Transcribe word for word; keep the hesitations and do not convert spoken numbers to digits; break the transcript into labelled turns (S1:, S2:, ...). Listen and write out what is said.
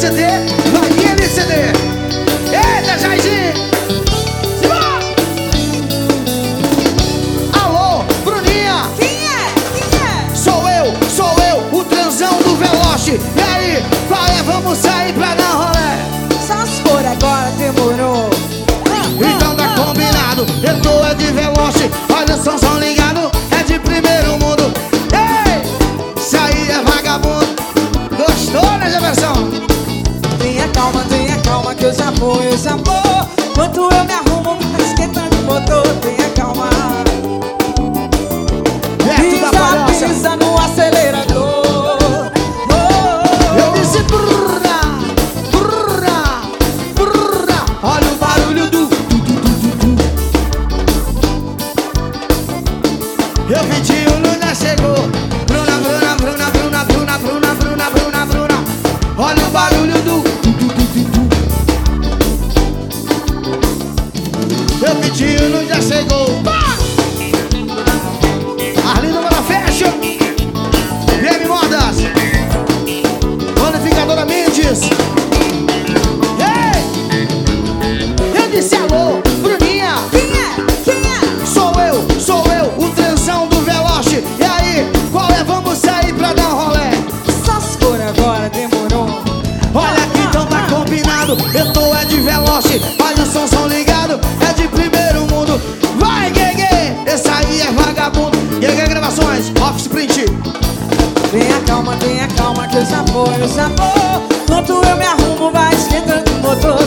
S1: C D, vai L C D. Eita, Jairzinho! Alô, Bruninha!
S2: Quem é? Quem é?
S1: Sou eu, sou eu, o transão do Veloce. E aí, qual é? Vamos sair pra dar rolé.
S2: Só se for agora, demorou.
S1: Então tá combinado, eu tô é de Veloce. Olha o som ligado, é de primeiro mundo. Ei, isso aí é vagabundo. Gostou, né, Jefferson?
S2: Tenha calma, tenha calma que eu já vou, eu já vou. Enquanto eu me arrumo, tá esquentando o motor. Tenha calma. Pisa, pisa no acelerador. Oh,
S1: eu disse brrra, brrra, brrra. Olha o barulho do du, du, du, du, du. Eu pedi, o Luna chegou. Bruna, Bruna, Bruna, Bruna, Bruna, Bruna, Bruna, Bruna, Bruna. Olha o barulho do du, du, du, du, du. Eu pedi, o Luna chegou. Pá! Arlindo Mara Fashion, B M Modas, Bonificadora Mendes. Ei! Eu disse alô, Bruninha.
S2: quem é? Quem é?
S1: Sou eu, sou eu, o transão do Veloce. E aí, qual é? Vamos sair pra dar um rolé.
S2: Só se for agora, demorou.
S1: Olha aqui, então tá combinado. Eu tô é de Veloce. Olha o som, som ligado, é de primeiro mundo. Vai, Guegue, esse aí é vagabundo. Guegue Gravações, Office Print.
S2: Tenha calma, tenha calma que eu já vou, eu já vou. Enquanto eu me arrumo, vai esquentando o motor.